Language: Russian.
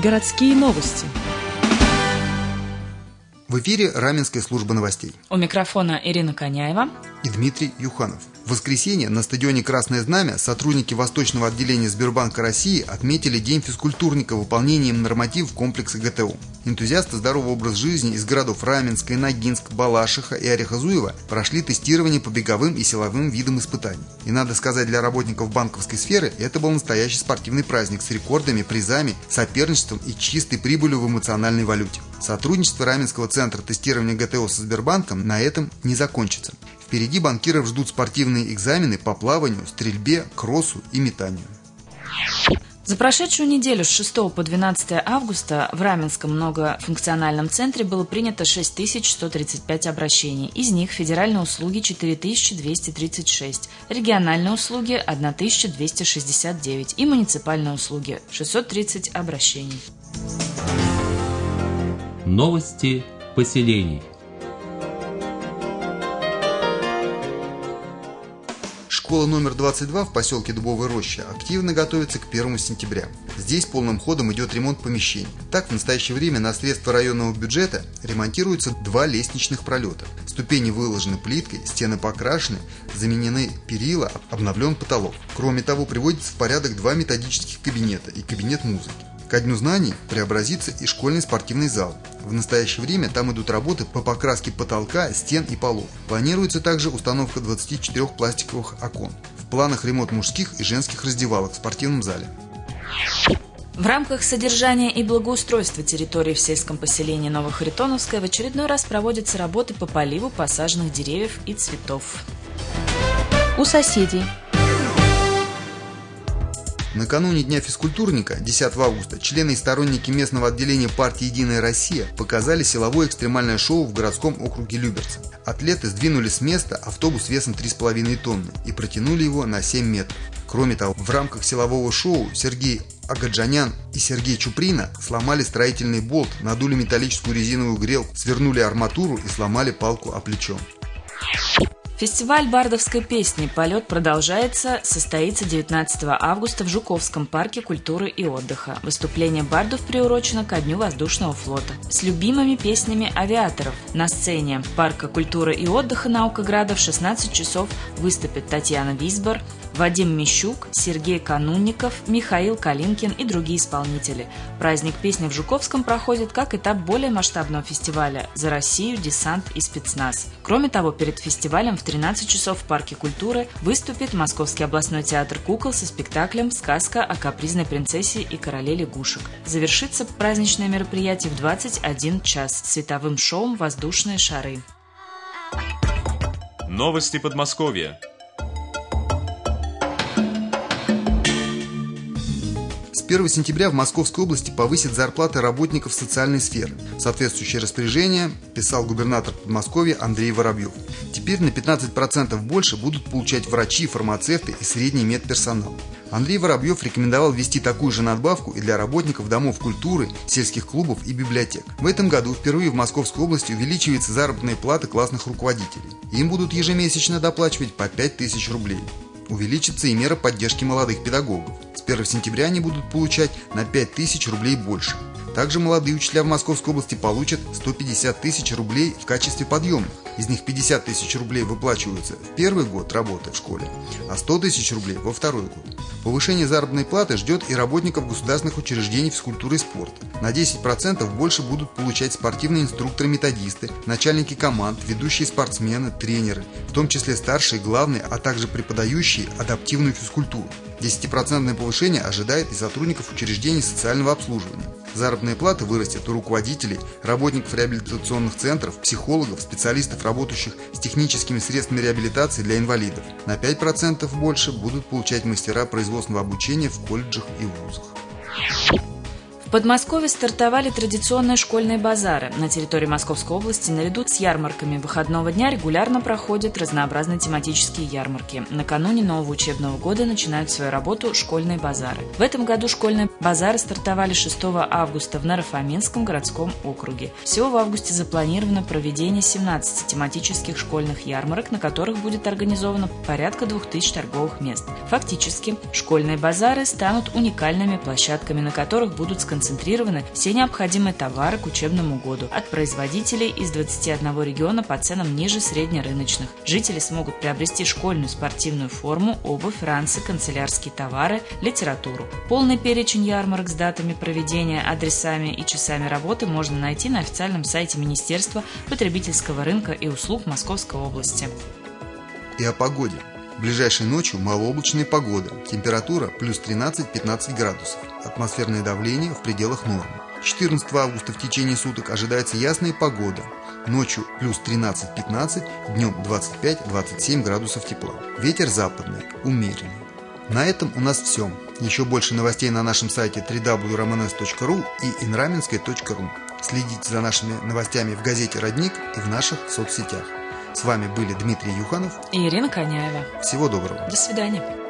Городские новости. В эфире Раменская служба новостей. У микрофона Ирина Коняева и Дмитрий Юханов. В воскресенье на стадионе «Красное знамя» сотрудники Восточного отделения Сбербанка России отметили День физкультурника выполнением нормативов комплекса ГТО. Энтузиасты здорового образа жизни из городов Раменска, Ногинск, Балашиха и Орехозуева прошли тестирование по беговым и силовым видам испытаний. И надо сказать, для работников банковской сферы это был настоящий спортивный праздник с рекордами, призами, соперничеством и чистой прибылью в эмоциональной валюте. Сотрудничество Раменского центра тестирования ГТО со Сбербанком на этом не закончится. Впереди банкиров ждут спортивные экзамены по плаванию, стрельбе, кроссу и метанию. За прошедшую неделю с 6 по 12 августа в Раменском многофункциональном центре было принято 6135 обращений. Из них федеральные услуги 4236, региональные услуги 1269 и муниципальные услуги 630 обращений. Новости поселений. Школа номер 22 в поселке Дубовая Роща активно готовится к 1 сентября. Здесь полным ходом идет ремонт помещений. Так, в настоящее время на средства районного бюджета ремонтируются 2 лестничных пролета. Ступени выложены плиткой, стены покрашены, заменены перила, обновлен потолок. Кроме того, приводится в порядок 2 методических кабинета и кабинет музыки. Ко Дню знаний преобразится и школьный спортивный зал. В настоящее время там идут работы по покраске потолка, стен и полов. Планируется также установка 24 пластиковых окон. В планах ремонт мужских и женских раздевалок в спортивном зале. В рамках содержания и благоустройства территории в сельском поселении Новохаритоновское в очередной раз проводятся работы по поливу посаженных деревьев и цветов. У соседей. Накануне Дня физкультурника, 10 августа, члены и сторонники местного отделения партии «Единая Россия» показали силовое экстремальное шоу в городском округе Люберцы. Атлеты сдвинули с места автобус весом 3,5 тонны и протянули его на 7 метров. Кроме того, в рамках силового шоу Сергей Агаджанян и Сергей Чуприна сломали строительный болт, надули металлическую резиновую грелку, свернули арматуру и сломали палку о плечо. Фестиваль бардовской песни «Полет» продолжается, состоится 19 августа в Жуковском парке культуры и отдыха. Выступление бардов приурочено ко Дню воздушного флота. С любимыми песнями авиаторов на сцене парка культуры и отдыха Наукограда в 16 часов выступят Татьяна Висбор, Вадим Мищук, Сергей Канунников, Михаил Калинкин и другие исполнители. Праздник песни в Жуковском проходит как этап более масштабного фестиваля «За Россию, десант и спецназ». Кроме того, перед фестивалем в 13 часов в парке культуры выступит Московский областной театр кукол со спектаклем «Сказка о капризной принцессе и короле лягушек». Завершится праздничное мероприятие в 21 час световым шоу «Воздушные шары». Новости Подмосковья. С 1 сентября в Московской области повысят зарплаты работников социальной сферы. Соответствующее распоряжение писал губернатор Подмосковья Андрей Воробьев. Теперь на 15% больше будут получать врачи, фармацевты и средний медперсонал. Андрей Воробьев рекомендовал ввести такую же надбавку и для работников домов культуры, сельских клубов и библиотек. В этом году впервые в Московской области увеличиваются заработные платы классных руководителей. Им будут ежемесячно доплачивать по 5000 рублей. Увеличится и мера поддержки молодых педагогов. С 1 сентября они будут получать на 5000 рублей больше. Также молодые учителя в Московской области получат 150 тысяч рублей в качестве подъемных. Из них 50 тысяч рублей выплачиваются в первый год работы в школе, а 100 тысяч рублей во второй год. Повышение заработной платы ждет и работников государственных учреждений физкультуры и спорта. На 10% больше будут получать спортивные инструкторы-методисты, начальники команд, ведущие спортсмены, тренеры, в том числе старшие, главные, а также преподающие адаптивную физкультуру. 10% повышение ожидает и сотрудников учреждений социального обслуживания. Заработная плата вырастет у руководителей, работников реабилитационных центров, психологов, специалистов, работающих с техническими средствами реабилитации для инвалидов. На 5% больше будут получать мастера производственного обучения в колледжах и вузах. В Подмосковье стартовали традиционные школьные базары. На территории Московской области наряду с ярмарками выходного дня регулярно проходят разнообразные тематические ярмарки. Накануне нового учебного года начинают свою работу школьные базары. В этом году школьные базары стартовали 6 августа в Наро-Фоминском городском округе. Всего в августе запланировано проведение 17 тематических школьных ярмарок, на которых будет организовано порядка 2000 торговых мест. Фактически, школьные базары станут уникальными площадками, на которых будут сконцентрированы сконцентрированы все необходимые товары к учебному году от производителей из 21 региона по ценам ниже среднерыночных. Жители смогут приобрести школьную спортивную форму, обувь, ранцы, канцелярские товары, литературу. Полный перечень ярмарок с датами проведения, адресами и часами работы можно найти на официальном сайте Министерства потребительского рынка и услуг Московской области. И о погоде. Ближайшей ночью малооблачная погода. Температура плюс 13-15 градусов. Атмосферное давление в пределах нормы. 14 августа в течение суток ожидается ясная погода. Ночью плюс 13-15, днем 25-27 градусов тепла. Ветер западный, умеренный. На этом у нас все. Еще больше новостей на нашем сайте www.romanes.ru и inramenskoye.ru. Следите за нашими новостями в газете «Родник» и в наших соцсетях. С вами были Дмитрий Юханов и Ирина Коняева. Всего доброго. До свидания.